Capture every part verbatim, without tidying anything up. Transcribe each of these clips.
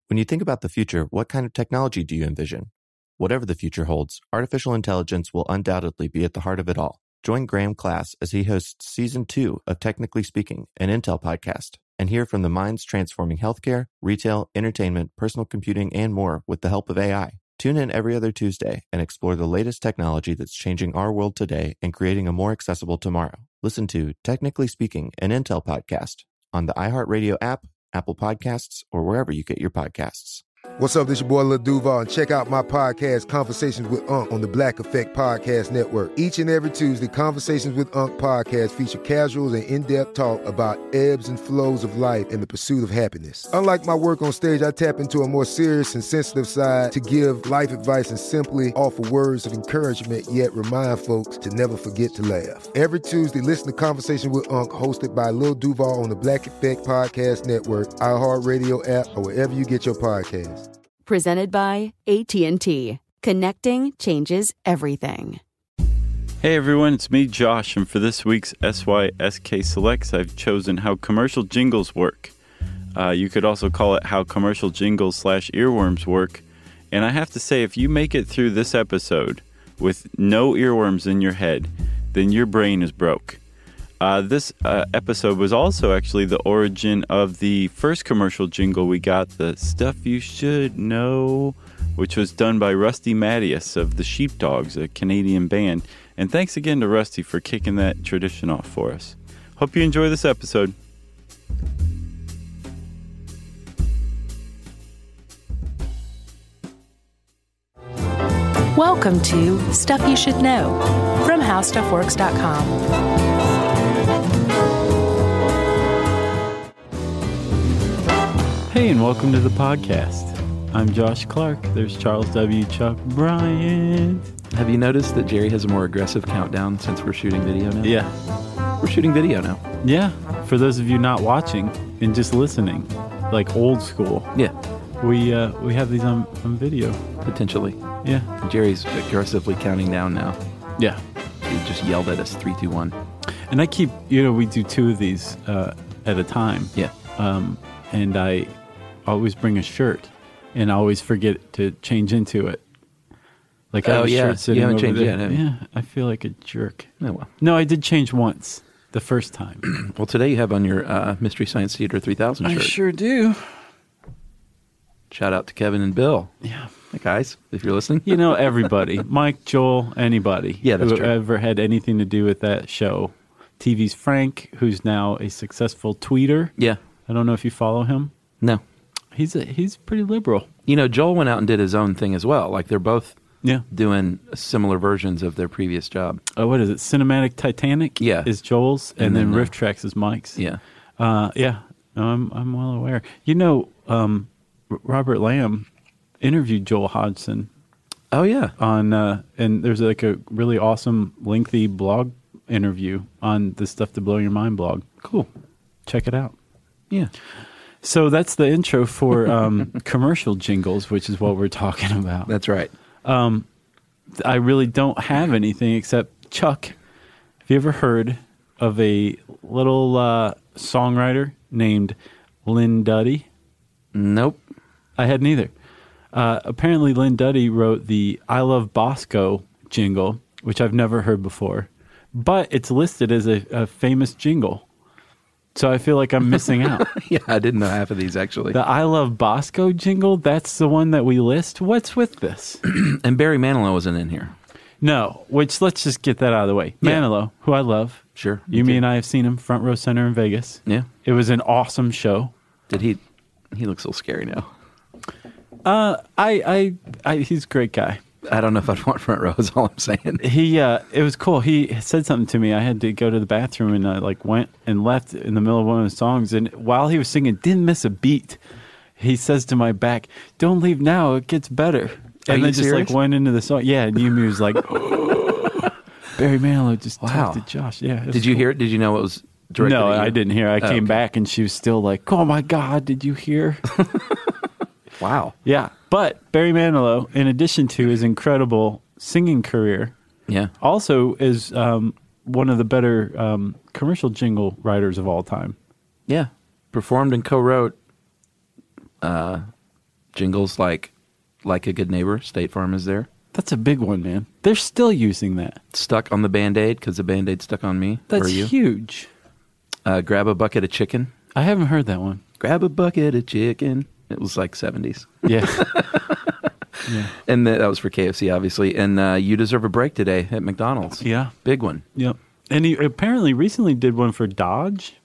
When you think about the future, what kind of technology do you envision? Whatever the future holds, artificial intelligence will undoubtedly be at the heart of it all. Join Graham Class as he hosts Season two of Technically Speaking, an Intel podcast, and hear from the minds transforming healthcare, retail, entertainment, personal computing, and more with the help of A I. Tune in every other Tuesday and explore the latest technology that's changing our world today and creating a more accessible tomorrow. Listen to Technically Speaking, an Intel podcast on the iHeartRadio app, Apple Podcasts, or wherever you get your podcasts. What's up, this your boy Lil Duval, and check out my podcast, Conversations with Unc, on the Black Effect Podcast Network. Each and every Tuesday, Conversations with Unc podcast feature casuals and in-depth talk about ebbs and flows of life and the pursuit of happiness. Unlike my work on stage, I tap into a more serious and sensitive side to give life advice and simply offer words of encouragement, yet remind folks to never forget to laugh. Every Tuesday, listen to Conversations with Unc, hosted by Lil Duval on the Black Effect Podcast Network, iHeartRadio app, or wherever you get your podcasts. Presented by A T and T. Connecting changes everything. Hey everyone, it's me, Josh, and for this week's S Y S K Selects, I've chosen how commercial jingles work. Uh, you could also call it how commercial jingles slash earworms work. And I have to say, if you make it through this episode with no earworms in your head, then your brain is broke. Uh, this uh, episode was also actually the origin of the first commercial jingle we got, the Stuff You Should Know, which was done by Rusty Mattias of the Sheepdogs, a Canadian band. And thanks again to Rusty for kicking that tradition off for us. Hope you enjoy this episode. Welcome to Stuff You Should Know from How Stuff Works dot com. Hey, and welcome to the podcast. I'm Josh Clark. There's Charles W. Chuck Bryant. Have you noticed that Jerry has a more aggressive countdown since we're shooting video now? Yeah. We're shooting video now. Yeah. For those of you not watching and just listening, like old school. Yeah. We uh, we have these on, on video. Potentially. Yeah. Jerry's aggressively counting down now. Yeah. He just yelled at us, three, two, one. And I keep, you know, we do two of these uh, at a time. Yeah. Um, and I always bring a shirt and I always forget to change into it. Like I oh, have a yeah. shirt sitting you haven't over changed there. yet, have you? Yeah. I feel like a jerk. Oh, well. No, I did change once. The first time. Well, today you have on your uh, Mystery Science Theater three thousand shirt. I sure do. Shout out to Kevin and Bill. Yeah. Hey, guys, if you're listening. You know, everybody. Mike, Joel, anybody. Yeah, that's who true. ever had anything to do with that show. T V's Frank, who's now a successful tweeter. Yeah. I don't know if you follow him. No. He's a, he's pretty liberal. You know, Joel went out and did his own thing as well. Like, they're both yeah. doing similar versions of their previous job. Oh, what is it? Cinematic Titanic yeah. is Joel's, and, and then, then Riff uh, Tracks is Mike's. Yeah. Uh, yeah. No, I'm, I'm well aware. You know, um, R- Robert Lamb interviewed Joel Hodgson. Oh, yeah. On uh, and there's like a really awesome, lengthy blog interview on the Stuff to Blow Your Mind blog. Cool. Check it out. Yeah. So that's the intro for um, commercial jingles, which is what we're talking about. That's right. Um, I really don't have anything except, Chuck, have you ever heard of a little uh, songwriter named Lynn Duddy? Nope. I hadn't either. Uh, apparently, Lynn Duddy wrote the I Love Bosco jingle, which I've never heard before, but it's listed as a, a famous jingle. So I feel like I'm missing out. Yeah, I didn't know half of these, actually. The I Love Bosco jingle, that's the one that we list? What's with this? And Barry Manilow wasn't in here. No, which let's just get that out of the way. Yeah. Manilow, who I love. Sure. You, me me, and I have seen him front row center in Vegas. Yeah. It was an awesome show. Did he? He looks a little scary now. Uh, I, I, I, he's a great guy. I don't know if I'd want front row, is all I'm saying. He, uh, it was cool. He said something to me. I had to go to the bathroom and I like went and left in the middle of one of the songs. And while he was singing, didn't miss a beat. He says to my back, "Don't leave now. It gets better." And then just serious? like went into the song. Yeah. And Yumi was like, oh. Barry Manilow just wow. talked to Josh. Yeah. Did you cool. hear it? Did you know it was directed No, at you? I didn't hear. I oh, came okay. back and she was still like, "Oh my God, did you hear?" Wow. Yeah. But Barry Manilow, in addition to his incredible singing career, yeah, also is um, one of the better um, commercial jingle writers of all time. Yeah. Performed and co-wrote uh, jingles like like a good neighbor. State Farm is there. That's a big one, man. They're still using that. Stuck on the Band-Aid because the Band-Aid stuck on me. That's or you. huge. Uh, grab a bucket of chicken. I haven't heard that one. Grab a bucket of chicken. It was like seventies. Yeah. yeah. And the, that was for K F C, obviously. And uh, you deserve a break today at McDonald's. Yeah. Big one. Yep. And he apparently recently did one for Dodge.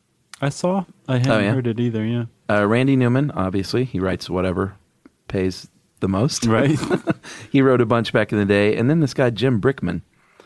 I saw. I hadn't Oh, yeah? heard it either, yeah. Uh, Randy Newman, obviously. He writes whatever pays the most. Right. He wrote a bunch back in the day. And then this guy, Jim Brickman,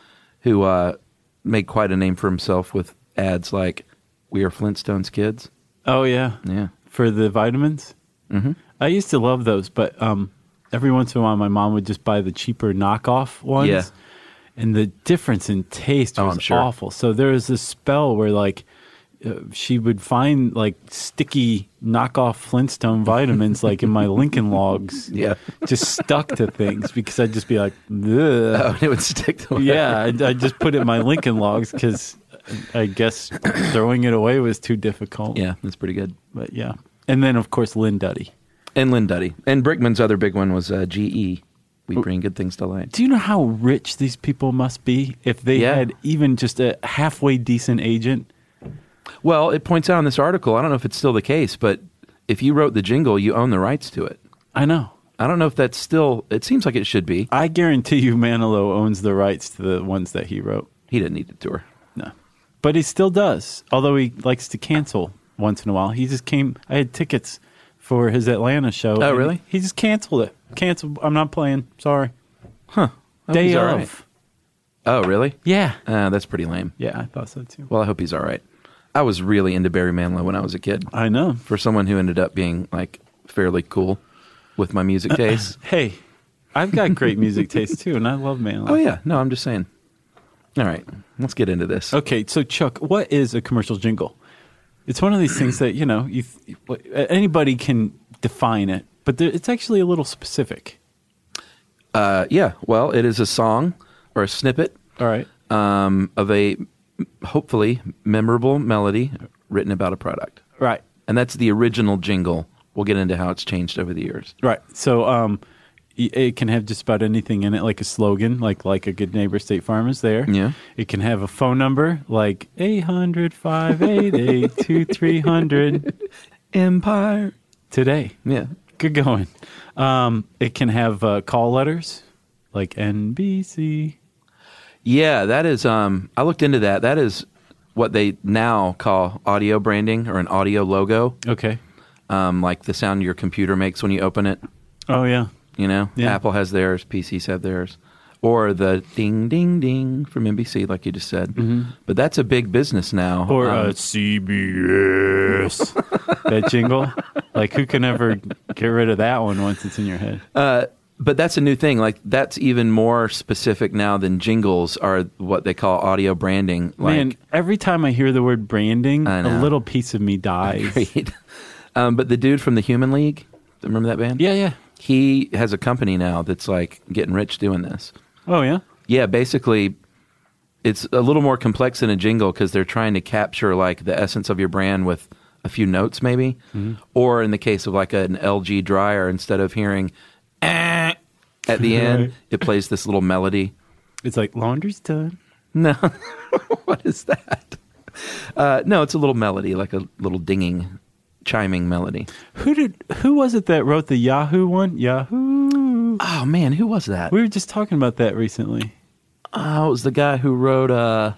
who uh, made quite a name for himself with ads like, "We are Flintstones kids." Oh, yeah. Yeah. For the vitamins? Mm-hmm. I used to love those, but um, every once in a while my mom would just buy the cheaper knockoff ones. Yeah. And the difference in taste Oh, was I'm sure. awful. So there was this spell where, like, uh, she would find, like, sticky knockoff Flintstone vitamins, like, in my Lincoln Logs. Yeah. Just stuck to things because I'd just be like, ugh. Oh, and it would stick to whatever. Yeah, I'd, I'd just put it in my Lincoln Logs because I guess throwing it away was too difficult. Yeah, that's pretty good. But, yeah. And then, of course, Lynn Duddy. And Lynn Duddy. And Brickman's other big one was uh, G E. We bring good things to light. Do you know how rich these people must be if they Yeah. had even just a halfway decent agent? Well, it points out in this article, I don't know if it's still the case, but if you wrote the jingle, you own the rights to it. I know. I don't know if that's still, it seems like it should be. I guarantee you Manilow owns the rights to the ones that he wrote. He didn't need to tour. No. But he still does, although he likes to cancel once in a while. He just came, I had tickets for his Atlanta show. Oh, and really? He just canceled it. Canceled. I'm not playing. Sorry. Huh. I hope Day he's of. all right. Oh, really? Yeah. Uh, that's pretty lame. Yeah, I thought so too. Well, I hope he's all right. I was really into Barry Manilow when I was a kid. I know. For someone who ended up being like fairly cool with my music taste. Hey, I've got great music taste too, and I love Manilow. Oh, yeah. No, I'm just saying. All right. Let's get into this. Okay, so Chuck, what is a commercial jingle? It's one of these things that, you know, you anybody can define it, but there, it's actually a little specific. Uh, yeah. Well, it is a song or a snippet All right. um, of a hopefully memorable melody written about a product. Right. And that's the original jingle. We'll get into how it's changed over the years. Right. So um, y- it can have just about anything in it, like a slogan, like like a good neighbor State Farm is there. Yeah. It can have a phone number, like eight hundred, five eight eight, two three hundred. Empire. Today. Yeah. Good going. Um, it can have uh, call letters, like N B C. Yeah, that is, um, I looked into that. That is what they now call audio branding or an audio logo. Okay. Um, like the sound your computer makes when you open it. Oh, yeah. You know, Yeah. Apple has theirs, P Cs have theirs. Or the ding, ding, ding from N B C, like you just said. Mm-hmm. But that's a big business now. Or Um, uh, C B S. That jingle. Like, who can ever get rid of that one once it's in your head? Uh, but that's a new thing. Like, that's even more specific now than jingles are what they call audio branding. Like, Man, every time I hear the word branding, I a know. little piece of me dies. Agreed. Um, but the dude from the Human League, remember that band? Yeah, yeah. He has a company now that's like getting rich doing this. Oh, yeah? Yeah, basically, it's a little more complex than a jingle because they're trying to capture like the essence of your brand with a few notes, maybe. Mm-hmm. Or in the case of like an L G dryer, instead of hearing eh, at the end, Right. it plays this little melody. It's like, laundry's done. No, what is that? Uh, no, it's a little melody, like a little dinging, chiming melody. Who did? Who was it that wrote the Yahoo one? Yahoo. Oh man, who was that? We were just talking about that recently. Oh, it was the guy who wrote. Uh,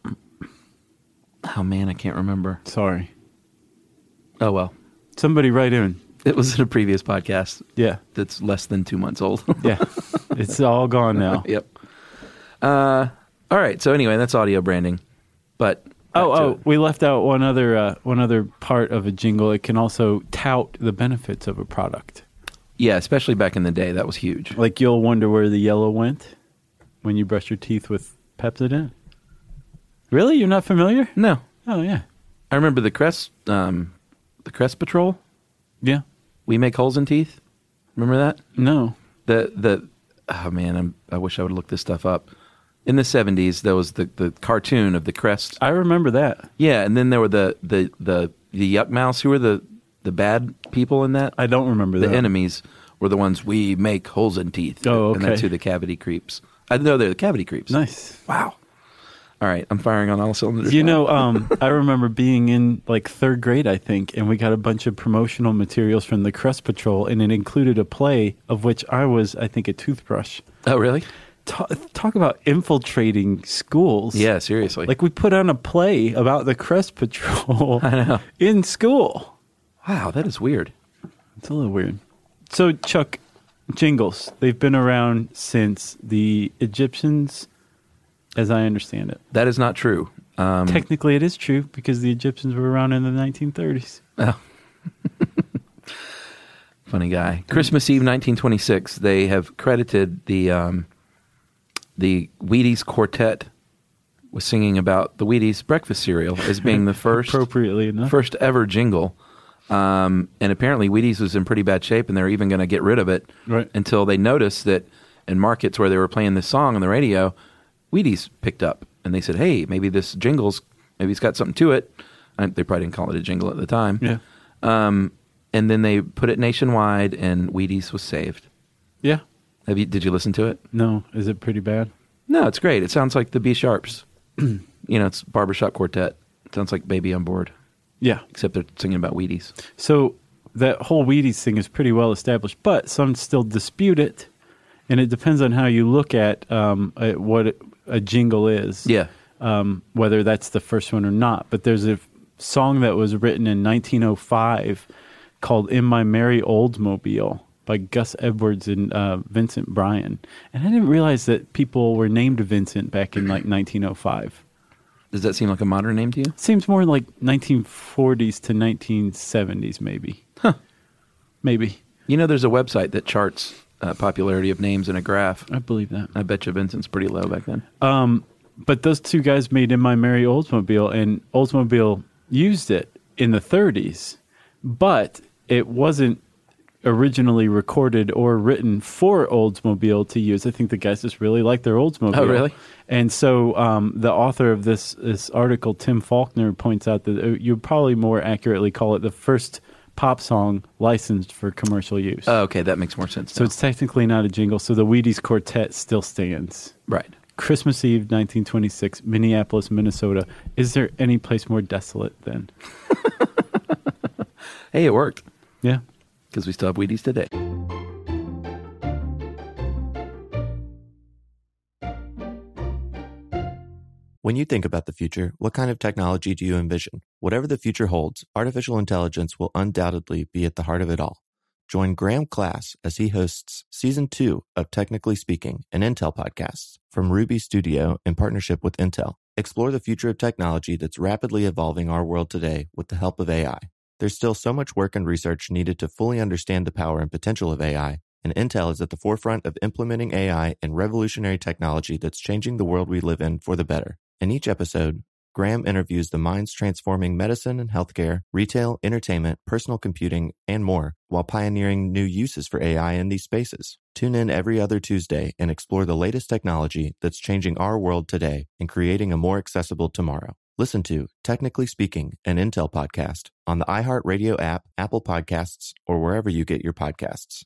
oh man, I can't remember. Sorry. Oh well, Somebody write in. it was in a previous podcast. Yeah. That's less than two months old. Yeah. It's all gone now. Yep. Uh, all right. So anyway, that's audio branding. But Oh, back to oh, it. we left out one other uh, one other part of a jingle. It can also tout the benefits of a product. Yeah, especially back in the day, that was huge. Like, you'll wonder where the yellow went when you brush your teeth with Pepsodent. Really? You're not familiar? No, Oh, yeah. I remember the Crest, um, the Crest Patrol. Yeah. We make holes in teeth. Remember that? No. The the oh man, I'm, I wish I would look this stuff up. In the seventies, there was the, the cartoon of the Crest. I remember that. Yeah, and then there were the the the, the Yuck Mouse. Who were the the bad people in that. I don't remember the that. enemies were the ones we make holes in teeth. Oh, okay. And that's who the cavity creeps. I know they're the cavity creeps. Nice. Wow. All right, I'm firing on all cylinders. You know, um, I remember being in like third grade, I think, and we got a bunch of promotional materials from the Crust Patrol, and it included a play of which I was, I think, a toothbrush. Oh, really? Talk, talk about infiltrating schools. Yeah, seriously. Like we put on a play about the Crust Patrol I know. in school. Wow, that is weird. It's a little weird. So, Chuck, jingles, they've been around since the Egyptians, as I understand it. That is not true. Um, Technically, it is true because the Egyptians were around in the nineteen thirties. Oh. Funny guy. Christmas Eve, nineteen twenty-six. They have credited the um, the Wheaties Quartet with singing about the Wheaties breakfast cereal as being the first, appropriately enough, first ever jingle. Um, and apparently, Wheaties was in pretty bad shape, and they're even going to get rid of it right. until they noticed that in markets where they were playing this song on the radio, Wheaties picked up, and they said, "Hey, maybe this jingle's maybe it's got something to it." And they probably didn't call it a jingle at the time. Yeah. Um, and then they put it nationwide, and Wheaties was saved. Yeah. Have you? Did you listen to it? No. Is it pretty bad? No, it's great. It sounds like the B Sharps. You know, it's barbershop quartet. It sounds like Baby on Board. Yeah. Except they're singing about Wheaties. So that whole Wheaties thing is pretty well established, but some still dispute it, and it depends on how you look at um, uh, what it, a jingle is. Yeah. Um, whether that's the first one or not. But there's a f- song that was written in nineteen oh five called "In My Merry Oldsmobile" by Gus Edwards and uh, Vincent Bryan. And I didn't realize that people were named Vincent back in like nineteen oh five. Does that seem like a modern name to you? Seems more like nineteen forties to nineteen seventies, maybe. Huh. Maybe. You know, there's a website that charts uh, popularity of names in a graph. I believe that. I bet you Vincent's pretty low back then. Um, but those two guys made "In My Merry Oldsmobile," and Oldsmobile used it in the thirties, but it wasn't originally recorded or written for Oldsmobile to use. I think the guys just really liked their Oldsmobile. Oh, really? And so um, the author of this this article, Tim Faulkner, points out that uh, you'd probably more accurately call it the first pop song licensed for commercial use. Oh, okay, that makes more sense. So now. it's technically not a jingle. So the Wheaties Quartet still stands. Right. Christmas Eve, nineteen twenty-six, Minneapolis, Minnesota. Is there any place more desolate than? Hey, it worked. Yeah. Because we still have Wheaties today. When you think about the future, what kind of technology do you envision? Whatever the future holds, artificial intelligence will undoubtedly be at the heart of it all. Join Graham Class as he hosts Season two of Technically Speaking, an Intel podcast from Ruby Studio in partnership with Intel. Explore the future of technology that's rapidly evolving our world today with the help of A I. There's still so much work and research needed to fully understand the power and potential of A I, and Intel is at the forefront of implementing A I and revolutionary technology that's changing the world we live in for the better. In each episode, Graham interviews the minds transforming medicine and healthcare, retail, entertainment, personal computing, and more, while pioneering new uses for A I in these spaces. Tune in every other Tuesday and explore the latest technology that's changing our world today and creating a more accessible tomorrow. Listen to Technically Speaking, an Intel podcast on the iHeartRadio app, Apple Podcasts, or wherever you get your podcasts.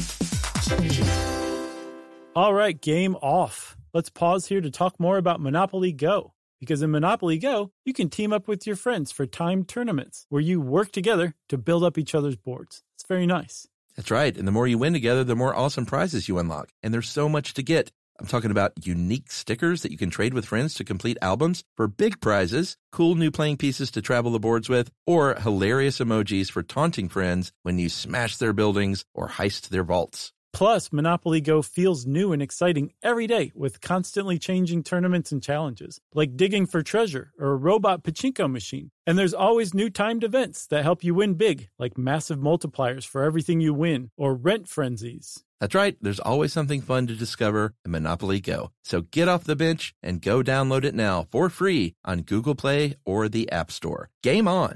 All right, game off. Let's pause here to talk more about Monopoly Go. Because in Monopoly Go, you can team up with your friends for timed tournaments where you work together to build up each other's boards. It's very nice. That's right. And the more you win together, the more awesome prizes you unlock. And there's so much to get. I'm talking about unique stickers that you can trade with friends to complete albums for big prizes, cool new playing pieces to travel the boards with, or hilarious emojis for taunting friends when you smash their buildings or heist their vaults. Plus, Monopoly Go feels new and exciting every day with constantly changing tournaments and challenges, like digging for treasure or a robot pachinko machine. And there's always new timed events that help you win big, like massive multipliers for everything you win or rent frenzies. That's right. There's always something fun to discover in Monopoly Go. So get off the bench and go download it now for free on Google Play or the App Store. Game on!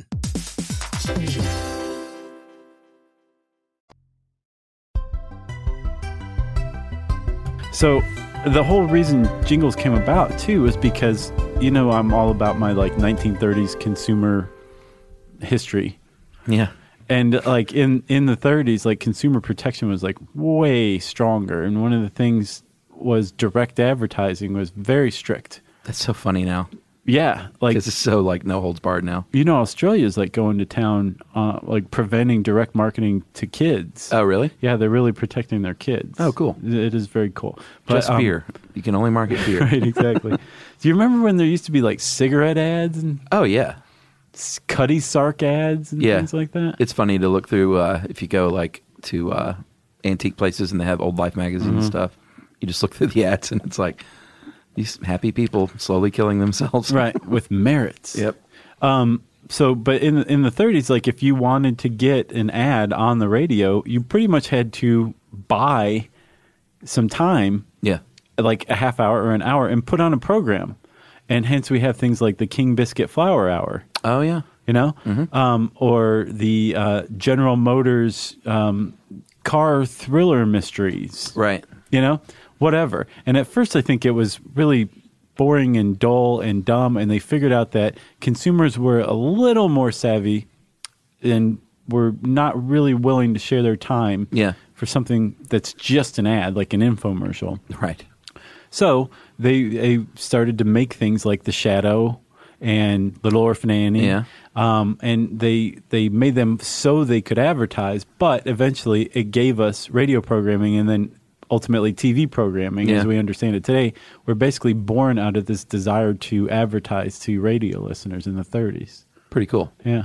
So the whole reason jingles came about, too, is because, you know, I'm all about my, like, nineteen thirties consumer history. Yeah. And like in, in the thirties, like consumer protection was like way stronger. And one of the things was direct advertising was very strict. That's so funny now. Yeah. Like, because it's so like no holds barred now. You know, Australia is like going to town, uh, like preventing direct marketing to kids. Oh, really? Yeah. They're really protecting their kids. Oh, cool. It is very cool. But, Just um, beer. You can only market beer. Right. Exactly. Do you remember when there used to be like cigarette ads and Oh, yeah. Cutty Sark ads and Yeah. things like that? It's funny to look through uh, if you go like to uh, antique places and they have Old Life magazine Mm-hmm. and stuff. You just look through the ads and it's like these happy people slowly killing themselves. Right. With merits. Yep. Um, so, but in in the thirties, like if you wanted to get an ad on the radio, you pretty much had to buy some time, Yeah. like a half hour or an hour, and put on a program. And hence we have things like the King Biscuit Flour Hour, Oh, yeah. you know, um, or the uh, General Motors um, car thriller mysteries, Right. you know, whatever. And at first I think it was really boring and dull and dumb, and they figured out that consumers were a little more savvy and were not really willing to share their time Yeah. for something that's just an ad, like an infomercial. Right. So they they started to make things like The Shadow and Little Orphan Annie. Yeah. Um, and they they made them so they could advertise, but eventually it gave us radio programming and then ultimately T V programming Yeah. as we understand it today. We're basically born out of this desire to advertise to radio listeners in the thirties. Pretty cool. Yeah.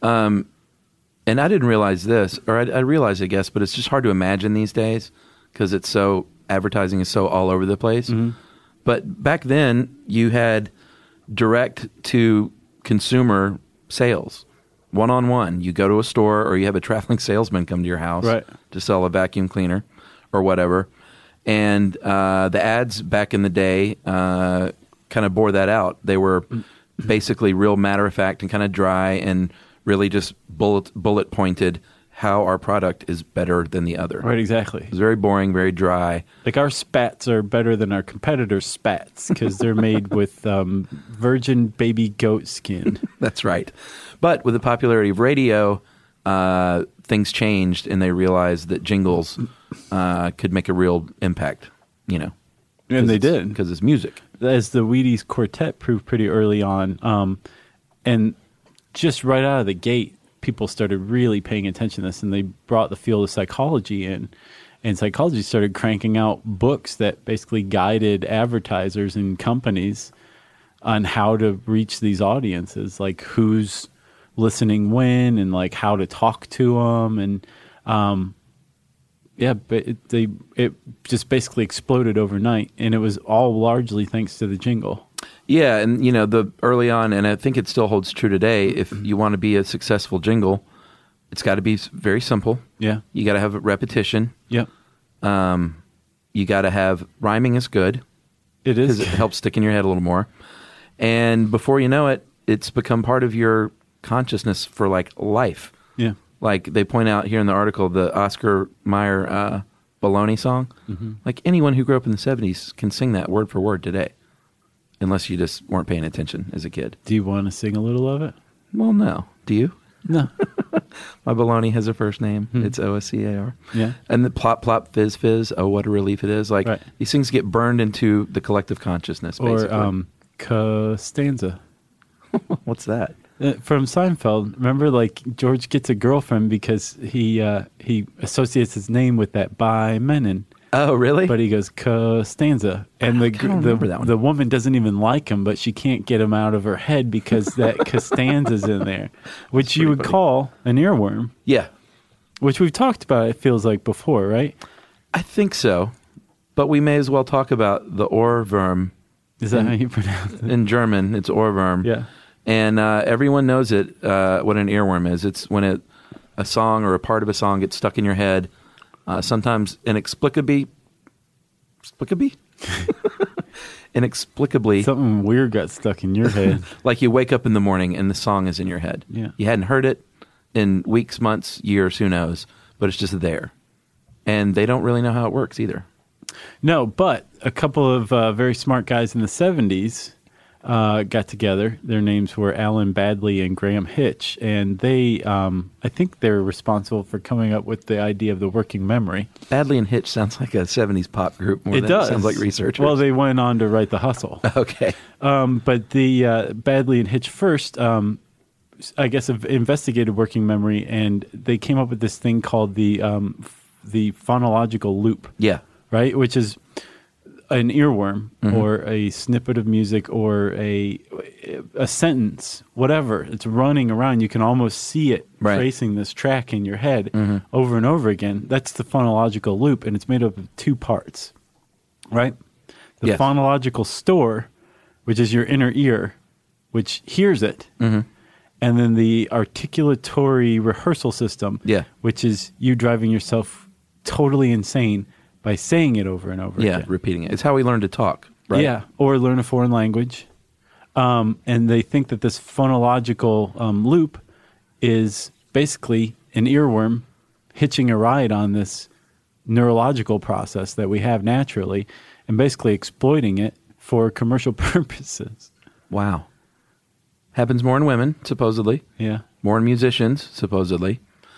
And I didn't realize this, or I, I realized, I guess, but it's just hard to imagine these days because it's so, advertising is so all over the place. But back then, you had direct to consumer sales, one on one. You go to a store, or you have a traveling salesman come to your house Right. to sell a vacuum cleaner or whatever. And uh, the ads back in the day uh, kind of bore that out. They were basically real matter of fact and kind of dry and really just bullet bullet pointed how our product is better than the other. Right, exactly. It's very boring, very dry. Like our spats are better than our competitors' spats because they're made with um, virgin baby goat skin. That's right. But with the popularity of radio, uh, things changed, and they realized that jingles uh, could make a real impact, you know. And they did. Because it's music. As the Wheaties Quartet proved pretty early on. Um, and just right out of the gate, people started really paying attention to this, and they brought the field of psychology in. And psychology started cranking out books that basically guided advertisers and companies on how to reach these audiences, like who's listening when and like how to talk to them. And um, yeah, but it, they it just basically exploded overnight, and it was all largely thanks to the jingle. Yeah, and you know, the early on, and I think it still holds true today, if you want to be a successful jingle, it's got to be s- very simple. Yeah. You got to have repetition. Yep. Um, you got to have rhyming is good It because is. it helps stick in your head a little more. And before you know it, it's become part of your consciousness for like life. Yeah. Like they point out here in the article, the Oscar Mayer uh, Baloney song. Like anyone who grew up in the seventies can sing that word for word today. Unless you just weren't paying attention as a kid. Do you want to sing a little of it? Well, no. Do you? No. My baloney has a first name. It's O S C A R. Yeah. And the plop, plop, fizz, fizz. Oh, what a relief it is. Like, Right. these things get burned into the collective consciousness, basically. Or um, Costanza. What's that? Uh, from Seinfeld. Remember, like, George gets a girlfriend because he uh, he associates his name with that by Menon. Oh, really? But he goes Costanza, and the kinda the, remember that one. the woman doesn't even like him, but she can't get him out of her head because that Costanza's in there, which you would funny. call an earworm, Yeah. which we've talked about. It feels like before, right? I think so. But we may as well talk about the Ohrwurm. Is that how you pronounce it? In German, it's Ohrwurm. Yeah. And uh, everyone knows it, uh, what an earworm is. It's when it, a song or a part of a song gets stuck in your head, uh, sometimes inexplicably, explicably? inexplicably, Something weird got stuck in your head. like you wake up in the morning and the song is in your head. Yeah. You hadn't heard it in weeks, months, years, who knows, but it's just there. And they don't really know how it works either. No, but a couple of uh, very smart guys in the seventies uh, got together. Their names were Alan Badley and Graham Hitch, and they, um, I think they're responsible for coming up with the idea of the working memory. Badley and Hitch sounds like a seventies pop group more It than does. it sounds like researchers. Well, they went on to write The Hustle. Okay. Um, but the uh, Badley and Hitch first, um, I guess, have investigated working memory, and they came up with this thing called the um, f- the phonological loop. Yeah. Right, which is an earworm Mhm. or a snippet of music or a a sentence, whatever. It's running around. You can almost see it Right. tracing this track in your head Mhm. over and over again. That's the phonological loop, and it's made up of two parts. Right? The Yes. phonological store, which is your inner ear, which hears it. Mhm. And then the articulatory rehearsal system, Yeah. which is you driving yourself totally insane by saying it over and over Yeah, again. repeating it. It's how we learn to talk, right? Yeah, or learn a foreign language. Um, and they think that this phonological um, loop is basically an earworm hitching a ride on this neurological process that we have naturally and basically exploiting it for commercial purposes. Wow. Happens more in women, supposedly. Yeah. More in musicians, supposedly.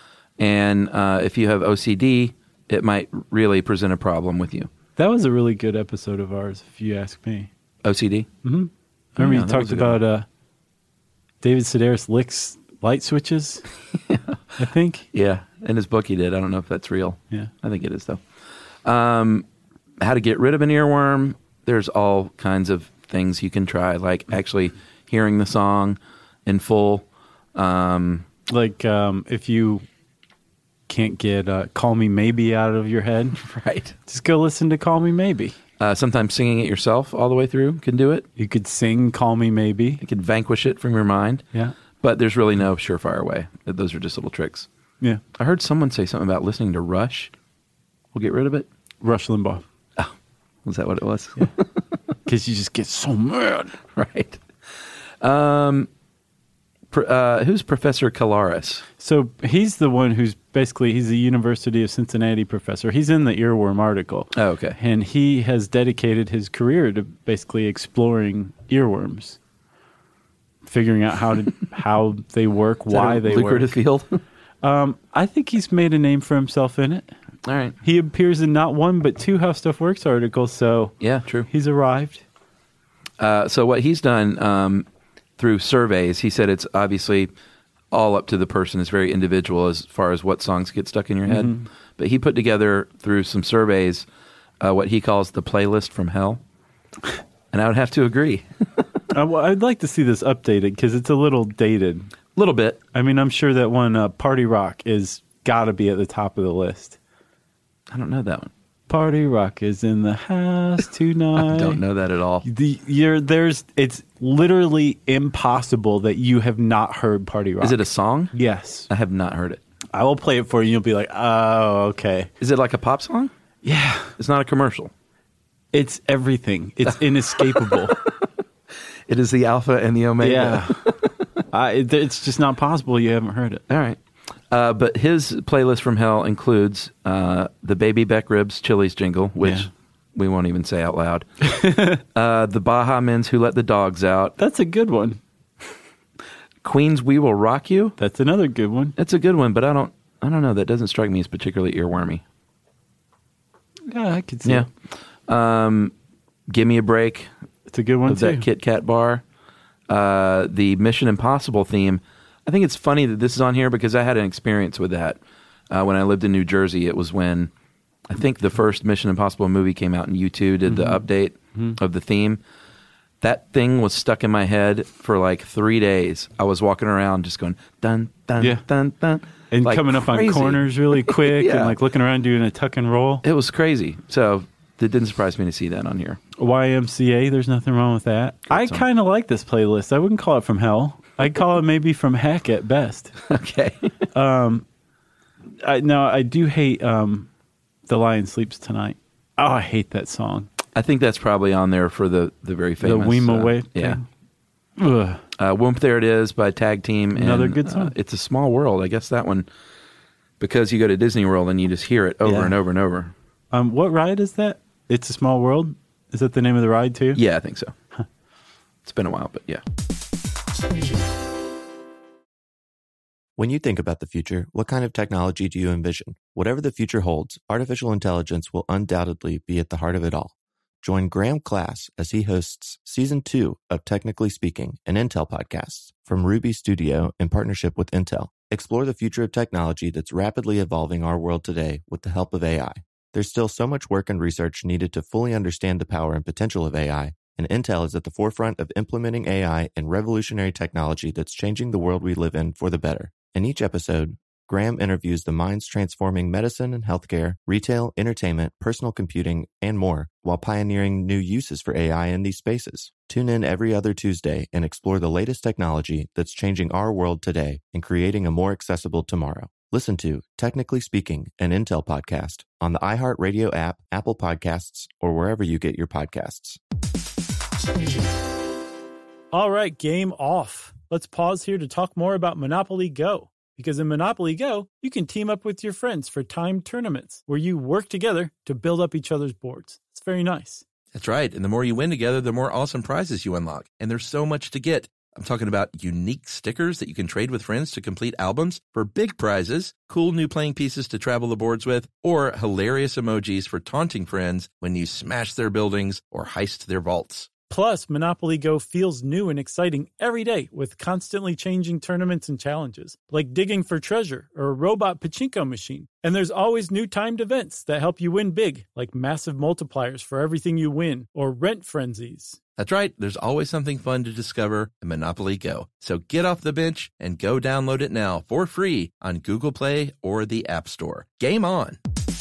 And uh, if you have O C D, it might really present a problem with you. That was a really good episode of ours, if you ask me. O C D? Mm-hmm. Remember Yeah, you that talked was a good about uh, David Sedaris licks light switches, I think. Yeah, in his book he did. I don't know if that's real. Yeah. I think it is, though. Um, how to get rid of an earworm. There's all kinds of things you can try, like actually hearing the song in full. Um, Like um, if you can't get uh, Call Me Maybe out of your head, right. just go listen to Call Me Maybe. Uh, sometimes singing it yourself all the way through can do it. You could sing Call Me Maybe. You could vanquish it from your mind. Yeah. But there's really no surefire way. Those are just little tricks. Yeah. I heard someone say something about listening to Rush. We'll get rid of it. Rush Limbaugh. Oh, was that what it was? Because you just get so mad. Right. Um, pr- uh, who's Professor Kalaris? So he's the one who's basically, he's a University of Cincinnati professor. He's in the earworm article. Oh, okay. And he has dedicated his career to basically exploring earworms, figuring out how to how they work, Is that why a they lucrative work. field? Um, I think he's made a name for himself in it. All right. He appears in not one but two How Stuff Works articles, so Yeah, true. he's arrived. Uh, so what he's done um, through surveys, he said it's obviously all up to the person. It's very individual as far as what songs get stuck in your head. Mhm. But he put together through some surveys uh, what he calls the playlist from hell. And I would have to agree. I, well, I'd like to see this updated because it's a little dated. A little bit. I mean, I'm sure that one uh, Party Rock is got to be at the top of the list. I don't know that one. Party Rock is in the house tonight. I don't know that at all. The, you're, there's, it's literally impossible that you have not heard Party Rock. Is it a song? Yes. I have not heard it. I will play it for you. You'll be like, oh, okay. Is it like a pop song? Yeah. It's not a commercial. It's everything. It's inescapable. It is the alpha and the omega. Yeah. I, it, it's just not possible you haven't heard it. All right. Uh, but his playlist from hell includes uh, the Baby Beck Ribs Chili's jingle, which Yeah. we won't even say out loud. uh, the Baja Men's Who Let the Dogs Out. That's a good one. Queen's We Will Rock You. That's another good one. It's a good one, but I don't I don't know. That doesn't strike me as particularly earwormy. Yeah, I could see Yeah. it. Um, Give Me a Break. It's a good one, Of too. that Kit Kat bar. Uh, the Mission Impossible theme. I think it's funny that this is on here because I had an experience with that uh, when I lived in New Jersey. It was when I think the first Mission Impossible movie came out, and U two did the Mhm. update Mhm. of the theme. That thing was stuck in my head for like three days. I was walking around just going dun dun Yeah. dun dun, And like coming up crazy. on corners really quick Yeah. and like looking around doing a tuck and roll. It was crazy. So it didn't surprise me to see that on here. Y M C A, there's nothing wrong with that. I song. kind of like this playlist. I wouldn't call it from hell. I'd call it maybe from heck at best. Okay. um, I no, I do hate um, The Lion Sleeps Tonight. Oh, I hate that song. I think that's probably on there for the, the very famous. the Weema uh, Way. Yeah. thing. Ugh. Uh, Whoomp There It Is by Tag Team. Another and, good song. Uh, it's a Small World. I guess that one, because you go to Disney World and you just hear it over Yeah. and over and over. Um, what ride is that? It's a Small World. Is that the name of the ride too? Yeah, I think so. It's been a while, but yeah. When you think about the future, what kind of technology do you envision? Whatever the future holds, artificial intelligence will undoubtedly be at the heart of it all. Join Graham Class as he hosts Season two of Technically Speaking, an Intel podcast from Ruby Studio in partnership with Intel. Explore the future of technology that's rapidly evolving our world today with the help of A I. There's still so much work and research needed to fully understand the power and potential of A I, and Intel is at the forefront of implementing A I and revolutionary technology that's changing the world we live in for the better. In each episode, Graham interviews the minds transforming medicine and healthcare, retail, entertainment, personal computing, and more, while pioneering new uses for A I in these spaces. Tune in every other Tuesday and explore the latest technology that's changing our world today and creating a more accessible tomorrow. Listen to Technically Speaking, an Intel podcast on the iHeartRadio app, Apple Podcasts, or wherever you get your podcasts. All right, game off. Let's pause here to talk more about Monopoly Go. Because in Monopoly Go, you can team up with your friends for timed tournaments where you work together to build up each other's boards. It's very nice. That's right. And the more you win together, the more awesome prizes you unlock. And there's so much to get. I'm talking about unique stickers that you can trade with friends to complete albums for big prizes, cool new playing pieces to travel the boards with, or hilarious emojis for taunting friends when you smash their buildings or heist their vaults. Plus, Monopoly Go feels new and exciting every day with constantly changing tournaments and challenges, like digging for treasure or a robot pachinko machine. And there's always new timed events that help you win big, like massive multipliers for everything you win or rent frenzies. That's right. There's always something fun to discover in Monopoly Go. So get off the bench and go download it now for free on Google Play or the App Store. Game on!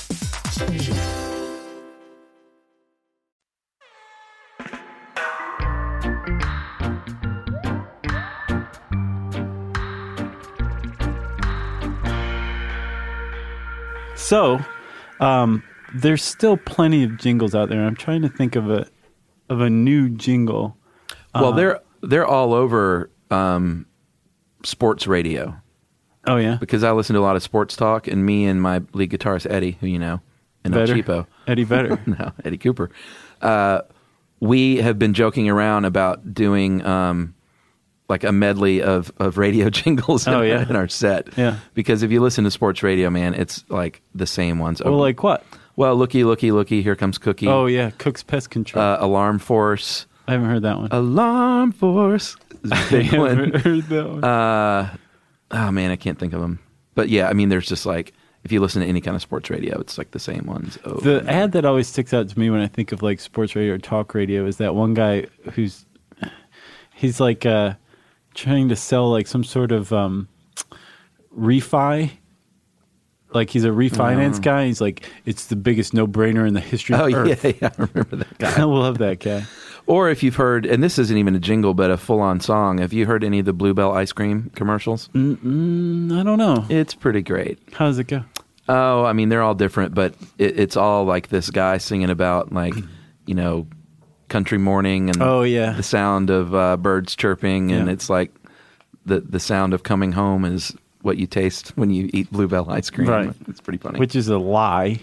So, um, there's still plenty of jingles out there. I'm trying to think of a of a new jingle. Well, uh, they're they're all over um, sports radio. Oh yeah, because I listen to a lot of sports talk, and me and my lead guitarist Eddie, who you know, and El Vedder? Cheapo, Eddie Vedder, no, Eddie Cooper. Uh, we have been joking around about doing um, like a medley of, of radio jingles Oh, in, yeah. in our set. Yeah. Because if you listen to sports radio, man, it's like the same ones. well, like what? Well, looky, looky, looky, here comes Cookie. Oh yeah, Cook's Pest Control. Uh, Alarm Force. I haven't heard that one. Alarm Force. is a I big one. haven't heard that one. Uh, oh man, I can't think of them. But yeah, I mean, there's just like, if you listen to any kind of sports radio, it's like the same ones. Over The and ad that always sticks out to me when I think of like sports radio or talk radio is that one guy who's he's like uh, trying to sell like some sort of um, refi. Like he's a refinance Oh. guy. He's like, it's the biggest no-brainer in the history Oh of Earth. yeah, yeah, I remember that guy. I love that guy. Or if you've heard, and this isn't even a jingle, but a full-on song. Have you heard any of the Bluebell ice cream commercials? Mm, I don't know. It's pretty great. How does it go? Oh, I mean, they're all different, but it, it's all like this guy singing about like, you know, country morning and Oh, yeah. the sound of uh, birds chirping, and Yeah. it's like the the sound of coming home is what you taste when you eat Bluebell ice cream. Right. It's pretty funny. Which is a lie.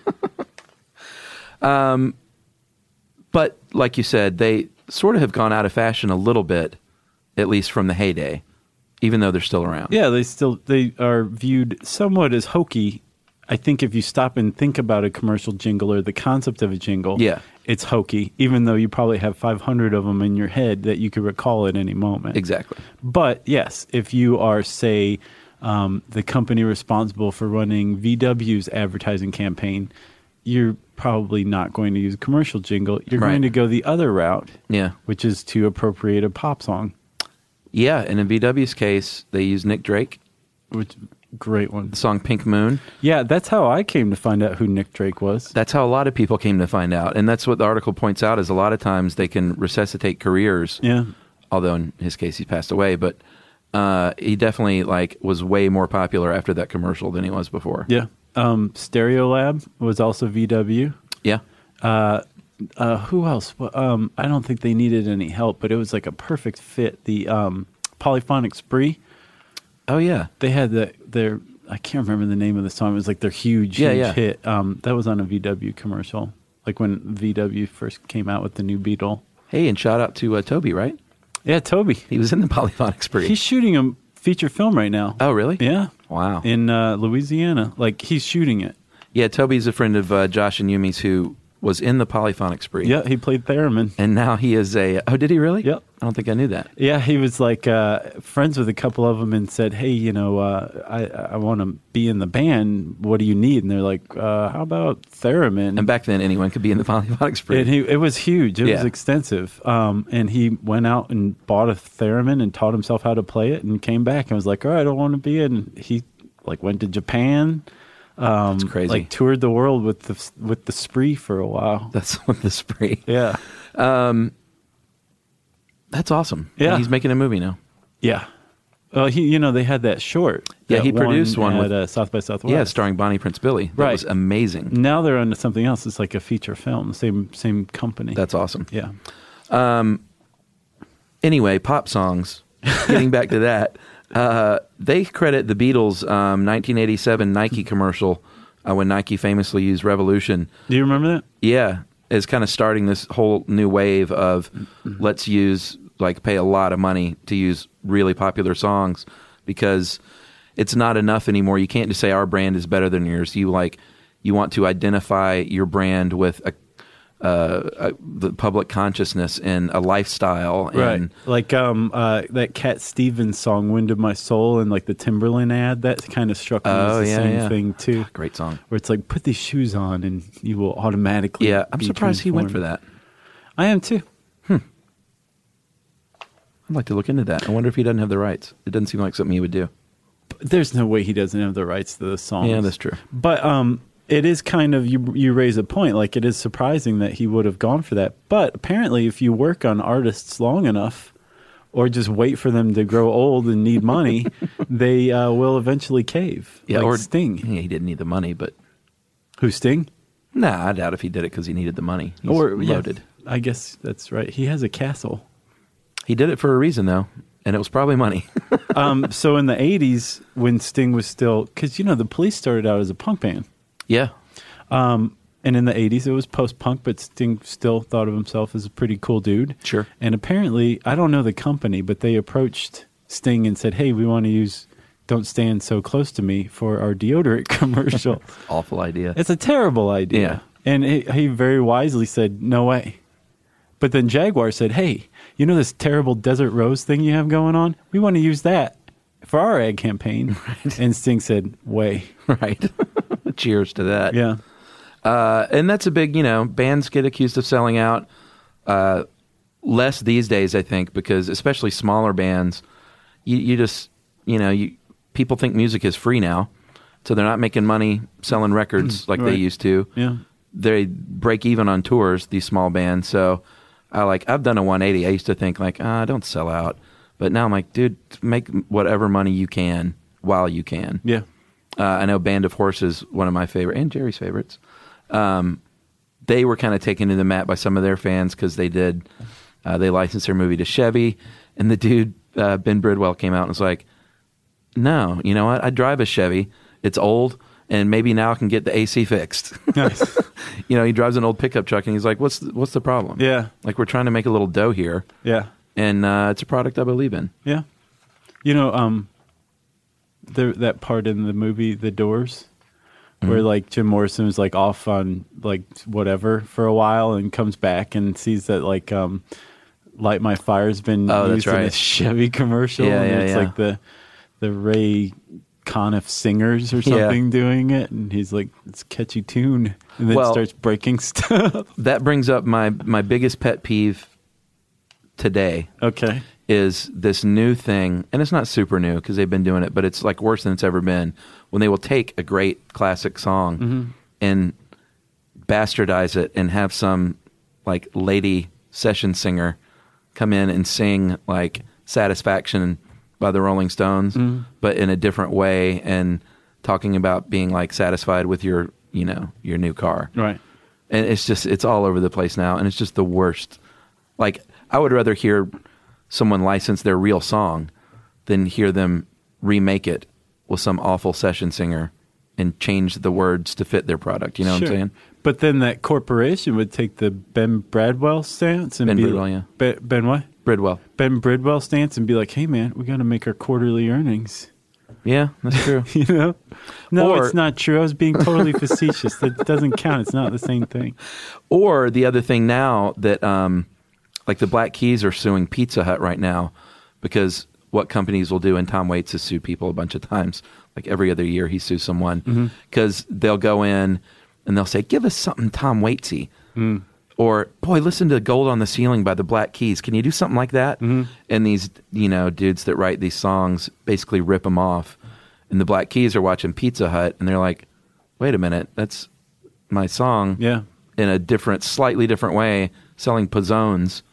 But like you said, they sort of have gone out of fashion a little bit, at least from the heyday, even though they're still around. Yeah, they still they are viewed somewhat as hokey. I think if you stop and think about a commercial jingle or the concept of a jingle, Yeah. it's hokey, even though you probably have five hundred of them in your head that you could recall at any moment. Exactly. But yes, if you are, say, um, the company responsible for running V W's advertising campaign, you're probably not going to use a commercial jingle. You're Right. going to go the other route, Yeah. which is to appropriate a pop song, Yeah, and in V W's case, they use Nick Drake, which great one. the song Pink Moon. Yeah, that's how I came to find out who Nick Drake was. That's how a lot of people came to find out. And that's what the article points out, is a lot of times they can resuscitate careers. Yeah. Although in his case, he passed away. But uh, he definitely like was way more popular after that commercial than he was before. Yeah. Um, Stereolab was also V W. Yeah. Uh, uh, who else? Well, Um, I don't think they needed any help, but it was like a perfect fit. The um, Polyphonic Spree. Oh, yeah. They had the, their, I can't remember the name of the song. It was like their huge, Yeah, huge yeah. hit. Um, that was on a V W commercial, like when V W first came out with the new Beetle. Hey, and shout out to uh, Toby, right? Yeah, Toby. He was in the Polyphonic Spree. He's shooting a feature film right now. Oh, really? Yeah. Wow. In uh, Louisiana. Like, he's shooting it. Yeah, Toby's a friend of uh, Josh and Yumi's who was in the Polyphonic Spree. Yeah, he played theremin. And now he is a... Oh, did he really? Yep. I don't think I knew that. Yeah, he was like uh, friends with a couple of them and said, hey, you know, uh, I, I want to be in the band. What do you need? And they're like, uh, how about theremin? And back then, anyone could be in the Polyphonic Spree. And he, it was huge. It Yeah. was extensive. Um, and he went out and bought a theremin and taught himself how to play it and came back and was like, all right, I don't want to be in. He like went to Japan. Um, That's crazy. Like toured the world with the with the Spree for a while. That's what the Spree. Yeah. Um, that's awesome. Yeah. And he's making a movie now. Yeah. Well, he, you know, they had that short. Yeah, that he produced one at with- uh, South by Southwest. Yeah, starring Bonnie Prince Billy. That Right. was amazing. Now they're on to something else. It's like a feature film. Same same company. That's awesome. yeah. Anyway, pop songs. Getting back to that, uh, they credit the Beatles' um, nineteen eighty-seven Nike commercial uh, when Nike famously used "Revolution." Do you remember that? Yeah, as kind of starting this whole new wave of let's use like pay a lot of money to use really popular songs because it's not enough anymore. You can't just say our brand is better than yours. You like you want to identify your brand with a Uh, uh, the public consciousness and a lifestyle, and Right. Like um, uh, that Cat Stevens song, Wind of My Soul, and like the Timberland ad, that kind of struck me Oh, as the yeah, same yeah. thing too. great song. Where it's like, put these shoes on and you will automatically Yeah, I'm be surprised he went for transformed. that. I am too. I'd like to look into that. I wonder if he doesn't have the rights. It doesn't seem like something he would do. There's no way he doesn't have the rights to the songs. Yeah, that's true. But um, it is kind of, you you raise a point, like it is surprising that he would have gone for that. But apparently if you work on artists long enough or just wait for them to grow old and need money, they uh, will eventually cave. Yeah, like or Sting. Yeah, he didn't need the money, but Who, Sting? nah, I doubt if he did it because he needed the money. He's Or yeah, loaded. I guess that's right. He has a castle. He did it for a reason though, and it was probably money. Um, so in the eighties, when Sting was still, because you know the Police started out as a punk band, yeah, and in the eighties it was post-punk, but Sting still thought of himself as a pretty cool dude. Sure. And apparently, I don't know the company, but they approached Sting and said, "Hey, we want to use Don't Stand So Close to Me for our deodorant commercial." awful idea. It's a terrible idea. Yeah. And he, he very wisely said, "No way." But then Jaguar said, "Hey, you know this terrible Desert Rose thing you have going on? We want to use that for our ad campaign." Right. And Sting said, "Way." Right. Cheers to that. Yeah. Uh, and that's a big, you know, bands get accused of selling out. Uh, less these days, I think, because especially smaller bands, you, you just, you know, you people think music is free now, so they're not making money selling records like Right. they used to. Yeah. They break even on tours, these small bands. So I like, I've done a one eighty. I used to think like, ah, don't sell out. But now I'm like, dude, make whatever money you can while you can. Yeah. Uh, I know Band of Horses, one of my favorite, and Jerry's favorites. Um, they were kind of taken to the mat by some of their fans because they did, uh, they licensed their movie to Chevy, and the dude, uh, Ben Bridwell, came out and was like, no, you know what? I drive a Chevy. It's old, and maybe now I can get the A C fixed. Nice. You know, he drives an old pickup truck, and he's like, what's the, what's the problem? Yeah. Like, we're trying to make a little dough here, Yeah. and uh, it's a product I believe in. Yeah. You know, um, there that part in the movie The Doors where like Jim Morrison was like off on like whatever for a while and comes back and sees that like um, Light My Fire's been Oh, that's used in a right. Chevy commercial. Yeah, and yeah, it's yeah. like the the Ray Conniff Singers or something doing it, and he's like, it's a catchy tune, and then Well- starts breaking stuff. That brings up my, my biggest pet peeve today. Okay. Is this new thing, and it's not super new because they've been doing it, but it's like worse than it's ever been, when they will take a great classic song Mm-hmm. and bastardize it and have some like lady session singer come in and sing like Satisfaction by the Rolling Stones, Mm-hmm. but in a different way, and talking about being like satisfied with your, you know, your new car. Right. And it's just, it's all over the place now, and it's just the worst. Like, I would rather hear someone license their real song than hear them remake it with some awful session singer and change the words to fit their product. You know Sure. what I'm saying? But then that corporation would take the Ben Bradwell stance and Ben be Bradwell, yeah. Ben, ben what? Bridwell. Ben Bridwell stance and be like, hey, man, we got to make our quarterly earnings. Yeah, that's true. You know? No, Or- it's not true. I was being totally facetious. That doesn't count. It's not the same thing. Or the other thing now that, um, like the Black Keys are suing Pizza Hut right now because what companies will do, and Tom Waits has sued people a bunch of times. Like every other year he sues someone because they'll go in and they'll say, give us something Tom Waitsy. Mm. Or, boy, listen to Gold on the Ceiling by the Black Keys. Can you do something like that? Mm-hmm. And these, you know, dudes that write these songs basically rip them off. And the Black Keys are watching Pizza Hut, and they're like, wait a minute, that's my song Yeah. in a different, slightly different way, selling pizzones.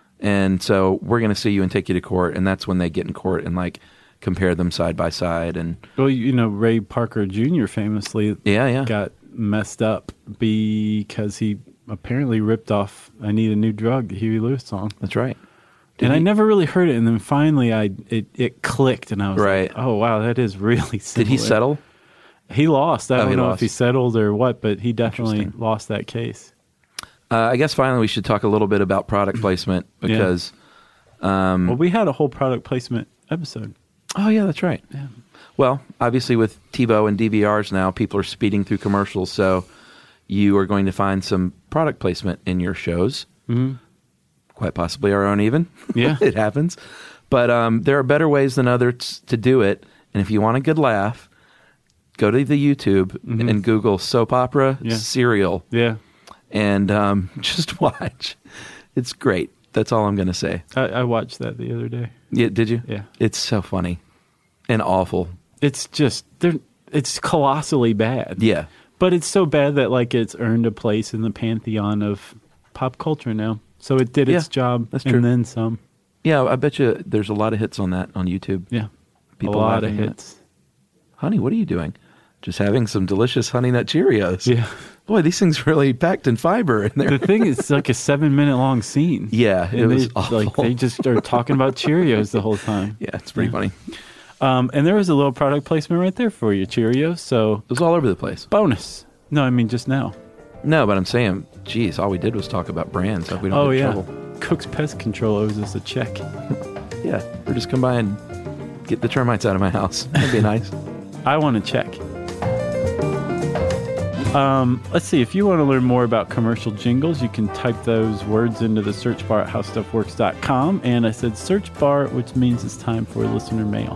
And so we're going to sue you and take you to court. And that's when they get in court and, like, compare them side by side. And Well, you know, Ray Parker Junior famously yeah, yeah. got messed up because he apparently ripped off I Need a New Drug, the Huey Lewis song. That's right. Did and I he- never really heard it. And then finally I it, it clicked and I was Right. like, oh, wow, that is really similar. Did he settle? He lost. I Oh, don't he know lost. if he settled or what, but he definitely Interesting. lost that case. Uh, I guess finally we should talk a little bit about product placement because, um, Well, we had a whole product placement episode. oh, yeah, that's right. Yeah. Well, obviously with TiVo and D V Rs now, people are speeding through commercials, so you are going to find some product placement in your shows. Mhm. Quite possibly our own even. Yeah. It happens. But um, there are better ways than others to do it. And if you want a good laugh, go to the YouTube Mhm. and Google soap opera Yeah. cereal Yeah. and um, just watch. It's great. That's all I'm going to say. I, I watched that the other day. Yeah, did you? Yeah. It's so funny and awful. It's just, they're, it's colossally bad. Yeah. But it's so bad that like it's earned a place in the pantheon of pop culture now. So it did its Yeah, job that's and true. then some. Yeah, I bet you there's a lot of hits on that on YouTube. Yeah. People a lot of laughing at it. hits. Honey, what are you doing? Just having some delicious Honey Nut Cheerios. Yeah. Boy, these things really packed in fiber in there. The thing is, it's like a seven minute long scene. Yeah, it And was they, awful. Like they just are talking about Cheerios the whole time. Yeah, it's pretty Yeah. funny. Um, and there was a little product placement right there for you, Cheerios. So It was all over the place. bonus. No, I mean just now. No, but I'm saying, geez, all we did was talk about brands. Hope we don't Oh get in yeah, trouble. Cook's Pest Control owes us a check. Yeah, or just come by and get the termites out of my house. That'd be nice. I want to check. Um, let's see. If you want to learn more about commercial jingles, you can type those words into the search bar at how stuff works dot com. And I said search bar, which means it's time for listener mail.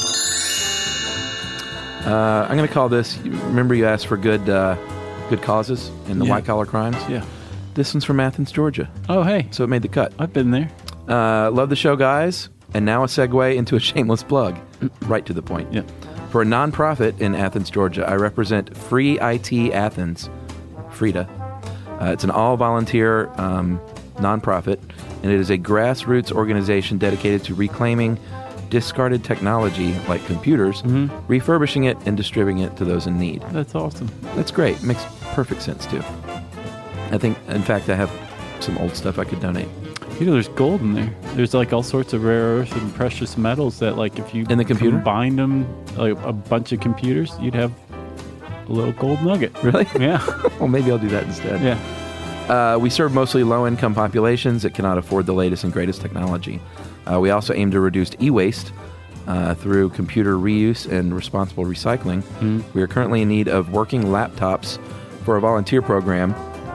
Uh, I'm going to call this. Remember, you asked for good, uh, good causes in the Yeah. white collar crimes. Yeah. This one's from Athens, Georgia, Oh, hey, so it made the cut. I've been there. Uh, love the show, guys. And now a segue into a shameless plug. Right to the point. Yeah. For a nonprofit in Athens, Georgia, I represent Free I T Athens, Frida. Uh, it's an all-volunteer um, nonprofit, and it is a grassroots organization dedicated to reclaiming discarded technology like computers, refurbishing it, and distributing it to those in need. That's awesome. That's great. Makes perfect sense, too. I think, in fact, I have some old stuff I could donate. You know, there's gold in there. There's like all sorts of rare earth and precious metals that, like, if you In the computer? combine them, like a bunch of computers, you'd have a little gold nugget. Really? Yeah. Well, maybe I'll do that instead. Yeah. Uh, we serve mostly low-income populations that cannot afford the latest and greatest technology. Uh, we also aim to reduce e-waste uh, through computer reuse and responsible recycling. We are currently in need of working laptops for a volunteer program.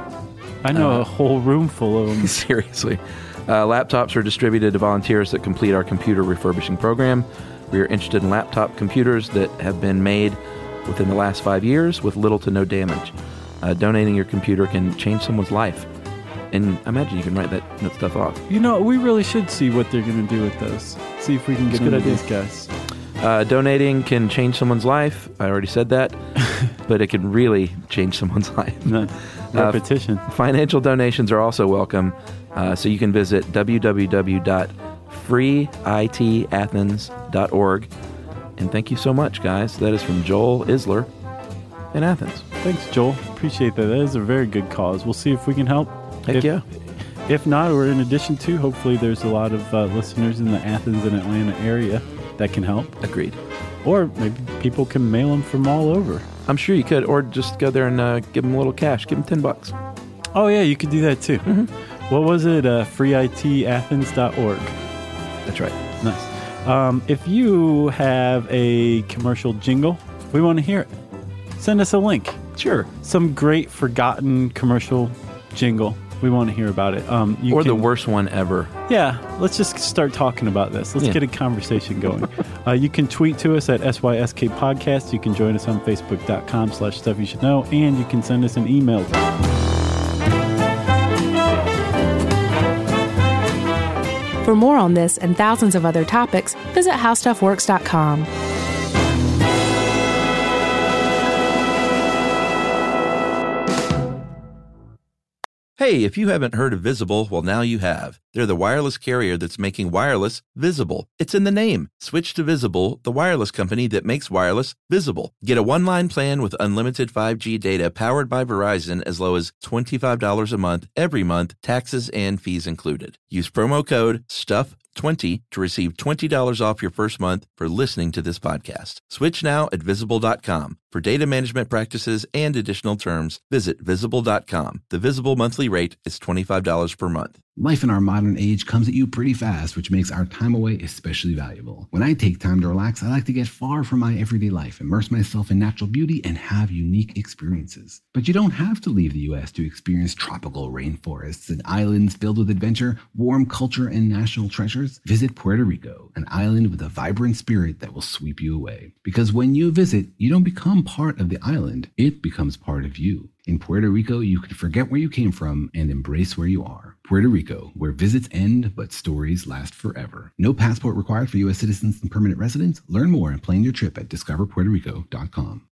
I know Uh, a whole room full of them. Seriously. Uh, laptops are distributed to volunteers that complete our computer refurbishing program. We are interested in laptop computers that have been made within the last five years with little to no damage. Uh, donating your computer can change someone's life. And I imagine you can write that, that stuff off. You know, we really should see what they're going to do with those. See if we can get a good into idea. these guys. Uh, donating can change someone's life. I already said that. But it can really change someone's life. No, Uh, repetition. Financial donations are also welcome. Uh, so you can visit w w w dot free I T athens dot org. And thank you so much, guys. That is from Joel Isler in Athens. Thanks, Joel. Appreciate that. That is a very good cause. We'll see if we can help. Heck if, yeah. If not, or in addition to, hopefully there's a lot of uh, listeners in the Athens and Atlanta area that can help. Agreed. Or maybe people can mail them from all over. I'm sure you could. Or just go there and uh, give them a little cash. Give them ten bucks. Oh, yeah, you could do that too. What was it? Uh, free I T athens dot org. That's right. Nice. Um, if you have a commercial jingle, we want to hear it. Send us a link. Sure. Some great forgotten commercial jingle. We want to hear about it. Um, you or can, the worst one ever. Yeah. Let's just start talking about this. Let's Yeah. get a conversation going. uh, you can tweet to us at S Y S K Podcast. You can join us on Facebook.com slash Stuff You Should Know. And you can send us an email. For more on this and thousands of other topics, visit how stuff works dot com. Hey, if you haven't heard of Visible, well, now you have. They're the wireless carrier that's making wireless visible. It's in the name. Switch to Visible, the wireless company that makes wireless visible. Get a one-line plan with unlimited five G data powered by Verizon as low as twenty-five dollars a month, every month, taxes and fees included. Use promo code STUFF twenty to receive twenty dollars off your first month for listening to this podcast. Switch now at visible dot com. For data management practices and additional terms, visit visible dot com. The Visible monthly rate is twenty-five dollars per month. Life in our modern age comes at you pretty fast, which makes our time away especially valuable. When I take time to relax, I like to get far from my everyday life, immerse myself in natural beauty, and have unique experiences. But you don't have to leave the U S to experience tropical rainforests and islands filled with adventure, warm culture, and national treasures. Visit Puerto Rico, an island with a vibrant spirit that will sweep you away. Because when you visit, you don't become part of the island, it becomes part of you. In Puerto Rico, you can forget where you came from and embrace where you are. Puerto Rico, where visits end, but stories last forever. No passport required for U S citizens and permanent residents. Learn more and plan your trip at discover puerto rico dot com.